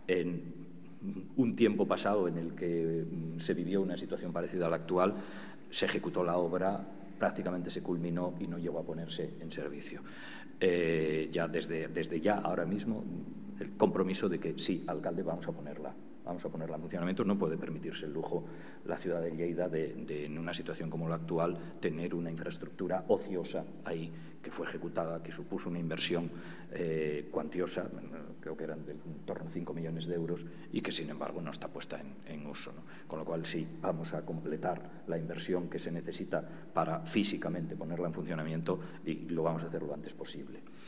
en un tiempo pasado en el que se vivió una situación parecida a la actual, se ejecutó la obra, prácticamente se culminó y no llegó a ponerse en servicio. Ya desde ya, ahora mismo, el compromiso de que sí, alcalde, vamos a ponerla en funcionamiento. No puede permitirse el lujo la ciudad de Lleida de en una situación como la actual, tener una infraestructura ociosa ahí que fue ejecutada, que supuso una inversión cuantiosa, creo que eran en torno a 5 millones de euros, y que, sin embargo, no está puesta en uso, ¿no? Con lo cual, sí, vamos a completar la inversión que se necesita para físicamente ponerla en funcionamiento y lo vamos a hacer lo antes posible.